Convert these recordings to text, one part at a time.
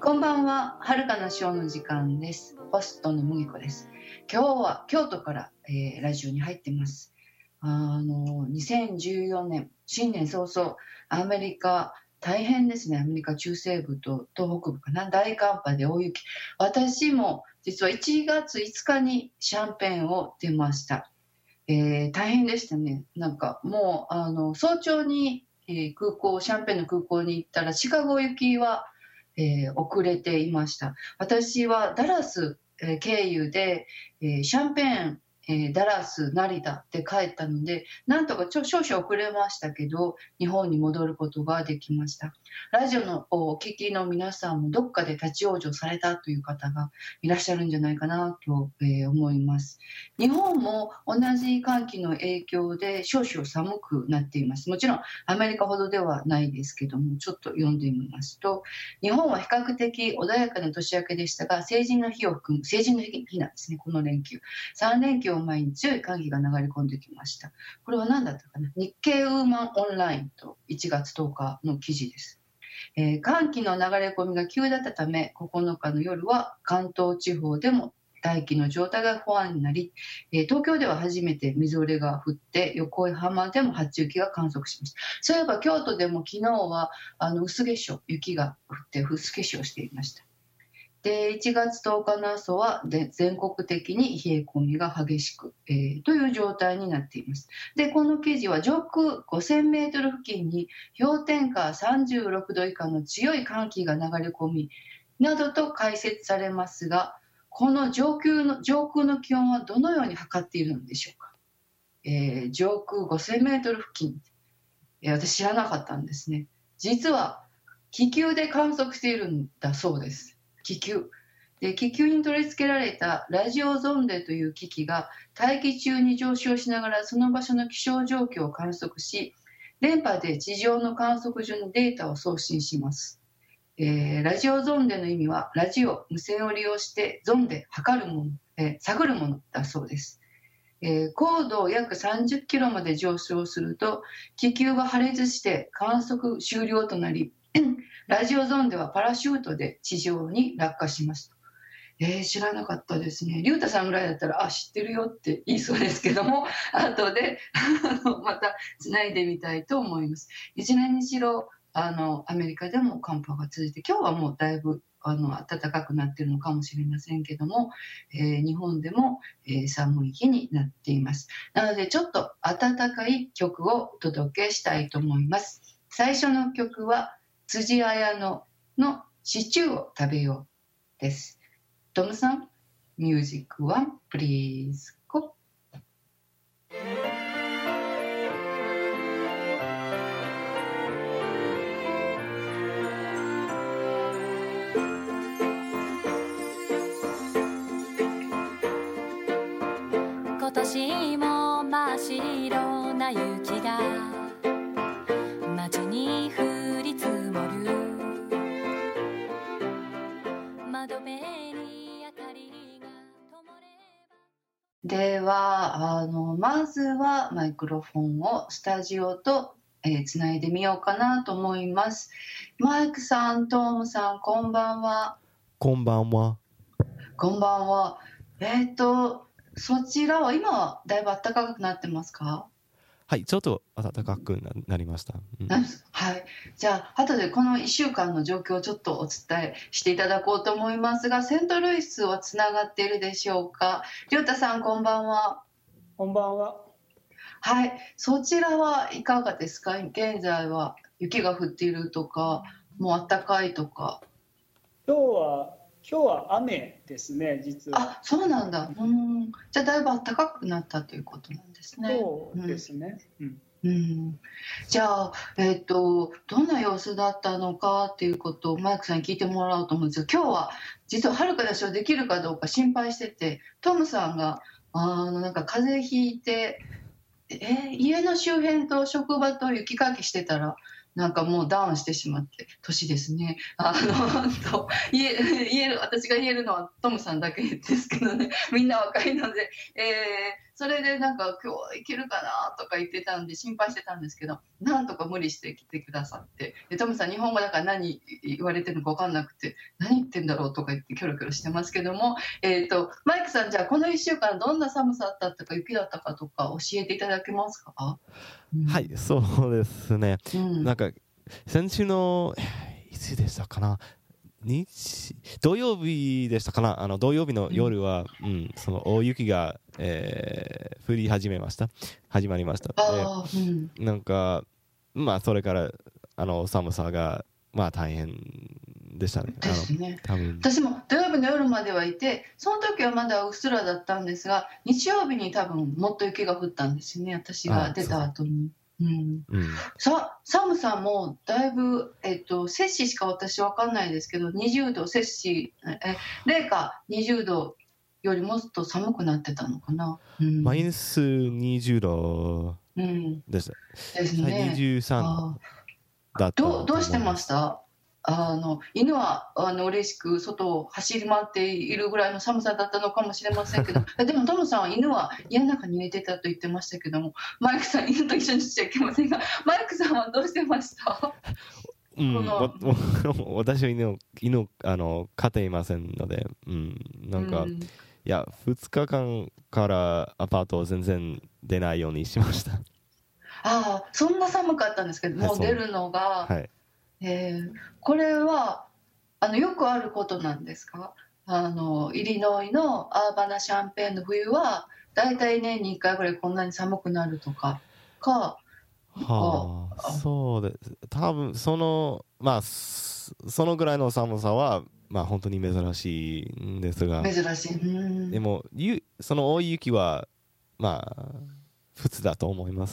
こんばんは。遥かなショーの時間です。ホストの麦子です。今日は京都から、ラジオに入っています。2014年新年早々、アメリカ大変ですね。アメリカ中西部と東北部かな、大寒波で大雪。私も実は1月5日にシャンペーンを出ました。大変でしたね。なんかもう早朝に、シャンペーンの空港に行ったらシカゴ行きは、遅れていました。私はダラス、経由で、シャンペーン、ダラス、成田で帰ったので、なんとか少々遅れましたけど、日本に戻ることができました。ラジオのお聞きの皆さんもどっかで立ち往生されたという方がいらっしゃるんじゃないかなと、思います。日本も同じ寒気の影響で少々寒くなっています。もちろんアメリカほどではないですけども、ちょっと読んでみますと、日本は比較的穏やかな年明けでしたが、成人の日を含む成人の日なんですね。この連休3連休を前に強い寒気が流れ込んできました。これは何だったかな。日経ウーマンオンラインと1月10日の記事です。寒気の流れ込みが急だったため、9日の夜は関東地方でも大気の状態が不安になり、東京では初めてみぞれが降って横浜でも初雪が観測しました。そういえば京都でも昨日は薄化粧、雪が降って薄化粧していました。で、1月10日の朝は全国的に冷え込みが激しく、という状態になっています。で、この記事は上空5000メートル付近に氷点下36度以下の強い寒気が流れ込みなどと解説されますが、この上空の気温はどのように測っているのでしょうか。上空5000メートル付近、私知らなかったんですね。実は気球で観測しているんだそうです。気球に取り付けられたラジオゾンデという機器が大気中に上昇しながらその場所の気象状況を観測し、電波で地上の観測所にデータを送信します。ラジオゾンデの意味はラジオ、無線を利用してゾンデ、測るもの、探るものだそうです。高度約30キロまで上昇すると気球が破裂して観測終了となり、ラジオゾンデはパラシュートで地上に落下しますと。知らなかったですね。龍太さんぐらいだったら知ってるよって言いそうですけども、後でまたつないでみたいと思います。一年にしろアメリカでも寒波が続いて、今日はもうだいぶ暖かくなっているのかもしれませんけども、日本でも、寒い日になっています。なのでちょっと暖かい曲をお届けしたいと思います。最初の曲は辻彩乃のシチューを食べようです。トムさん、ミュージック1、プリーズ、ゴー。 今年も真っ白な雪が街に降り積もる。窓辺に明かりが灯れば。 ではまずはマイクロフォンをスタジオとつないでみようかなと思います。マイクさん、トームさん、こんばんは。 こんばんは。 こんばんは。そちらは今はだいぶ暖かくなってますか？ はい、ちょっと暖かくなりました。 はい。じゃあ後でこの1週間の状況をちょっとお伝えしていただこうと思いますが、セントルイスはつながっているでしょうか？りょうたさん、こんばんは。 こんばんは。 はい。そちらはいかがですか？現在は雪が降っているとか、もう暖かいとか。 今日は雨ですね、実は。 そうなんだ。じゃあだいぶ暖かくなったということなんですね。 そうですね。 じゃあ、どんな様子だったのかっていうことをマイクさんに聞いてもらおうと思うんですが、今日は実は遥かなショーできるかどうか心配してて、トムさんがなんか風邪ひいて、家の周辺と職場と雪かきしてたらなんかもうダウンしてしまって、年ですね。私が言えるのはトムさんだけですけどね、みんな若いので、 それでなんか今日行けるかなとか言ってたんで心配してたんですけど、なんとか無理して来てくださって、でトムさん日本語だから何言われてるのか分かんなくて、何言ってんだろうとか言ってキョロキョロしてますけども、マイクさん、じゃあこの1週間どんな寒さだったか雪だったかとか教えていただけますか？ はい、そうですね。なんか先週のいつでしたかな、土曜日でしたかな、土曜日の夜は、その大雪が、降り始まりました。で、なんかまあそれから寒さがまあ大変でしたね。 ですね。 多分私も土曜日の夜まではいて、その時はまだうっすらだったんですが、日曜日に多分もっと雪が降ったんですよね、私が出た後に。寒さもだいぶ、摂氏しか私分かんないですけど、20度、摂氏、零下20度よりもっと寒くなってたのかな。 マイナス20度でした。 ですね。 23だった。 どうしてました？犬は嬉しく外を走り回っているぐらいの寒さだったのかもしれませんけどでもトムさんは犬は家の中に入れてたと言ってましたけども、マイクさん犬と一緒にしちゃいけませんが、マイクさんはどうしてました？ 私は犬を飼っていませんので、なんか、いや2日間からアパートを全然出ないようにしました。 そんな寒かったんですけど、もう出るのが、これはよくあることなんですか？イリノイのアーバナ・シャンペーンの冬はだいたい年に1回ぐらいこんなに寒くなるとかそうです。多分そのぐらいの寒さはまあ本当に珍しいんですが、 珍しい。 でもその大雪はまあ普通だと思います。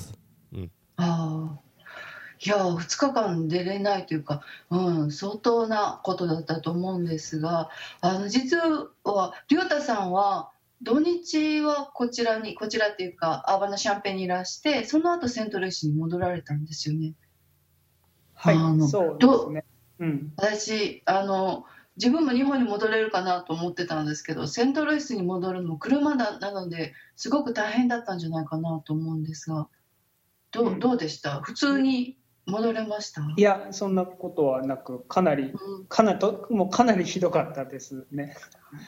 いや2日間出れないというか、相当なことだったと思うんですが、実は亮太さんは土日はこちらっていうかアーバナ・シャンペーンにいらして、その後セントルイスに戻られたんですよね。 はい、そうですね。 私自分も日本に戻れるかなと思ってたんですけど、セントルイスに戻るのも車なのですごく大変だったんじゃないかなと思うんですが、どうでした？普通に戻れました？ いや、そんなことはなく、かなりひどかったですね。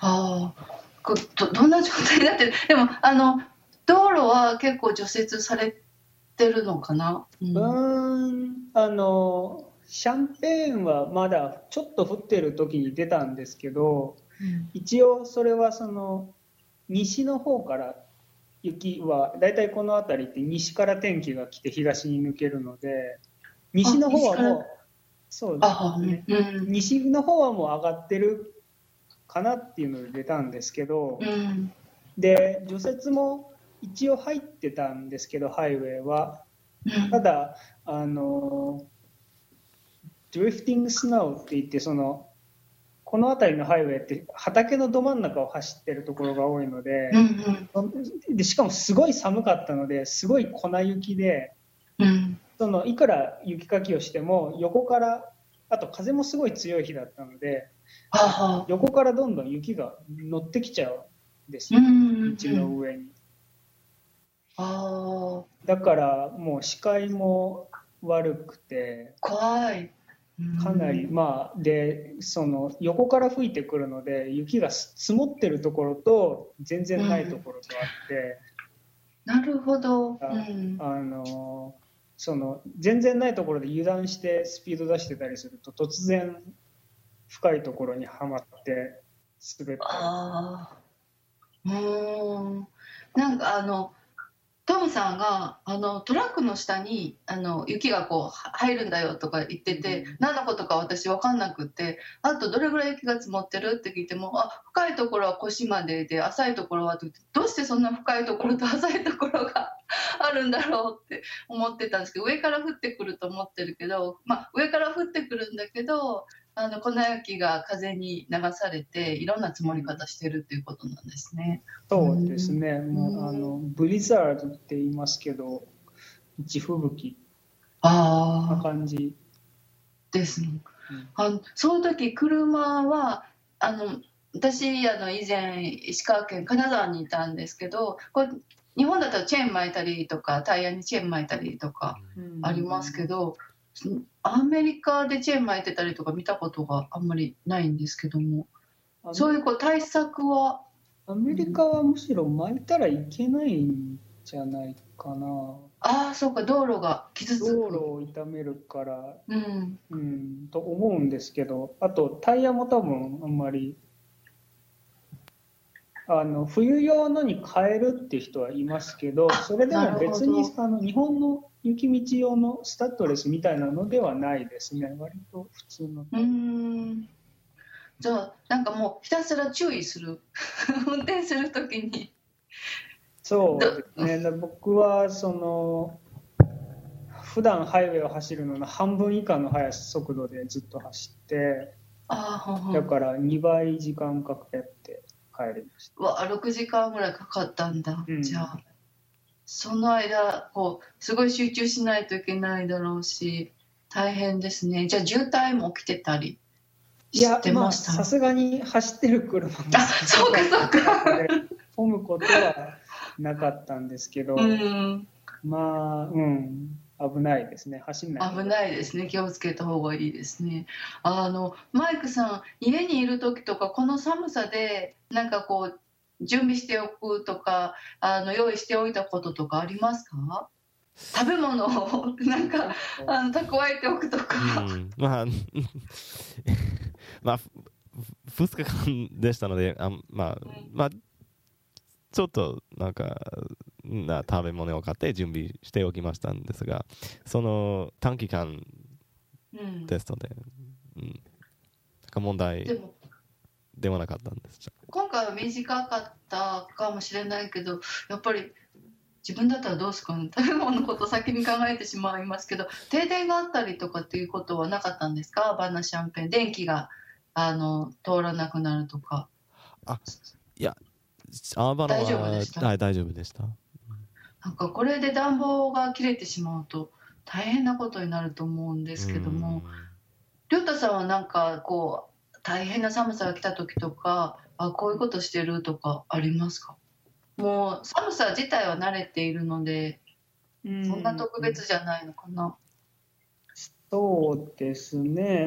どんな状態だって。でも道路は結構除雪されてるのかな？ シャンペーンはまだちょっと降ってる時に出たんですけど、一応それはその西の方から雪はだいたいこの辺りって西から天気が来て東に抜けるので、西の方はもうそうですね、西の方はもう上がってるかなっていうので出たんですけど、で除雪も一応入ってたんですけど、ハイウェイはただドリフティングスノーって言って、この辺りのハイウェイって畑のど真ん中を走ってるところが多いので、でしかもすごい寒かったので、すごい粉雪で、いくら雪かきをしても横から、あと風もすごい強い日だったので、横からどんどん雪が乗ってきちゃうんですよ、道の上に。だからもう視界も悪くて怖い。 かなりで横から吹いてくるので、雪が積もってるところと全然ないところとあって、 なるほど。 全然ないところで油断してスピード出してたりすると、突然深いところにはまって滑ったり。 なんかトムさんがトラックの下に雪がこう入るんだよとか言ってて、何のことか私分かんなくて、あとどれぐらい雪が積もってるって聞いても、深いところは腰までで浅いところはって言って、どうしてそんな深いところと浅いところがあるんだろうって思ってたんですけど、上から降ってくると思ってるけど、上から降ってくるんだけど粉雪が風に流されていろんな積もり方してるっていうことなんですね。 そうですね、ブリザードって言いますけど、地吹雪な感じですね。その時車は私以前石川県金沢にいたんですけど、これ日本だったらチェーン巻いたりとかタイヤにチェーン巻いたりとかありますけど、アメリカでチェーン巻いてたりとか見たことがあんまりないんですけども、そういう対策はアメリカはむしろ巻いたらいけないんじゃないかな。 ああ、そうか、道路が傷つく。 道路を傷めるから、と思うんですけど、あとタイヤも多分あんまり冬用のに変えるっていう人はいますけど、それでも別に日本の雪道用のスタッドレスみたいなのではないですね。割と普通の。 じゃあなんかもうひたすら注意する運転するときに。 そうですね。僕は普段ハイウェイを走るのの半分以下の速度でずっと走って、だから2倍時間かけて帰りました。 6時間ぐらいかかったんだ。じゃあその間すごい集中しないといけないだろうし大変ですね。じゃあ渋滞も起きてたりしてました？ さすがに走ってる車もそうか混むことはなかったんですけど、危ないですね。走んない。 危ないですね。気をつけた方がいいですね。マイクさん、家にいる時とかこの寒さでなんか準備しておくとか用意しておいたこととかありますか？食べ物をなんか蓄えておくとか。 まあ2日間でしたのでちょっとなんか食べ物を買って準備しておきましたんですが、その短期間ですので、問題ではなかったんです。 今回は短かったかもしれないけど、やっぱり自分だったらどうすかね。食べ物のこと先に考えてしまいますけど、停電があったりとかっていうことはなかったんですか？バナシャンペン、電気が通らなくなるとか。 いや、大丈夫でした。大丈夫でした。 なんかこれで暖房が切れてしまうと大変なことになると思うんですけども、亮太さんはなんか大変な寒さが来た時とかこういうことしてるとかありますか？もう寒さ自体は慣れているのでそんな特別じゃないのかな。 そうですね。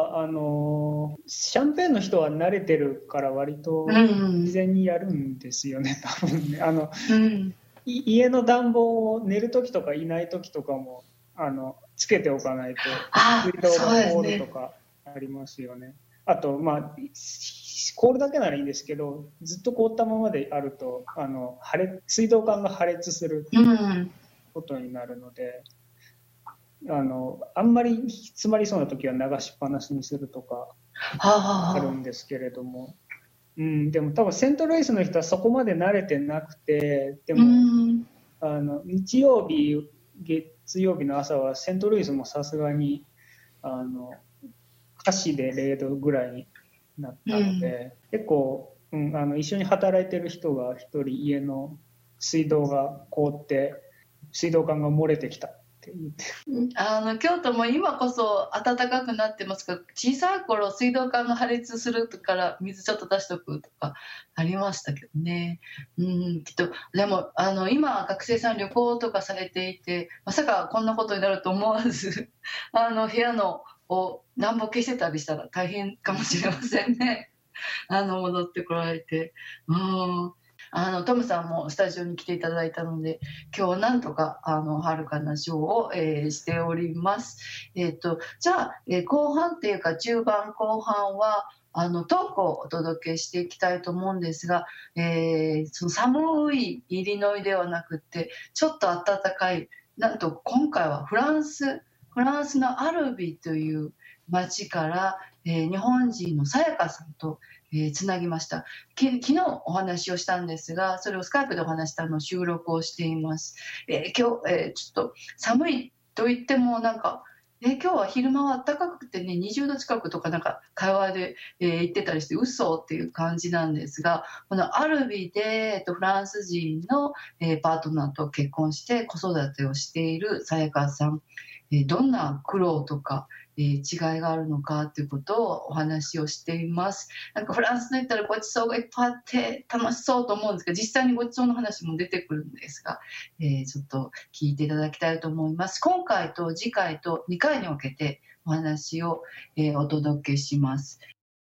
シャンペーンの人は慣れてるから割と事前にやるんですよね、多分ね。家の暖房を寝る時とかいない時とかもつけておかないと水道が凍るとかありますよね。あと凍るだけならいいんですけど、ずっと凍ったままであると水道管が破裂することになるので、あんまり詰まりそうな時は流しっぱなしにするとかあるんですけれども、でも多分セントルイスの人はそこまで慣れてなくて、でも日曜日月曜日の朝はセントルイスもさすがに華氏で0度ぐらいになったので、結構、一緒に働いてる人が一人家の水道が凍って水道管が漏れてきたって言って、 京都も今こそ暖かくなってますが、小さい頃水道管が破裂するから水ちょっと出しとくとかありましたけどね。きっとでも今学生さん旅行とかされていて、まさかこんなことになると思わず部屋の暖房消してたりしたら大変かもしれませんね。戻ってこられて。トムさんもスタジオに来ていただいたので、今日はなんとかはるかなショーを、しております。じゃあ、後半っていうか中盤後半はトークをお届けしていきたいと思うんですが、その寒いイリノイではなくてちょっと暖かい、なんと今回はフランスのアルビという町から、日本人のさやかさんとつなぎました。昨日お話をしたんですが、それをスカイプでお話したのを収録をしています。今日、ちょっと寒いと言ってもなんか、今日は昼間は暖かくてね20度近くとかなんか会話で、言ってたりして嘘っていう感じなんですが、このアルビで、フランス人の、パートナーと結婚して子育てをしているさやかさん、どんな苦労とか、 違いがあるのかということをお話をしています。なんかフランスの言ったらごちそうがいっぱいあって楽しそうと思うんですけど、実際にごちそうの話も出てくるんですが、ちょっと聞いていただきたいと思います。今回と次回と2回に分けてお話を、お届けします。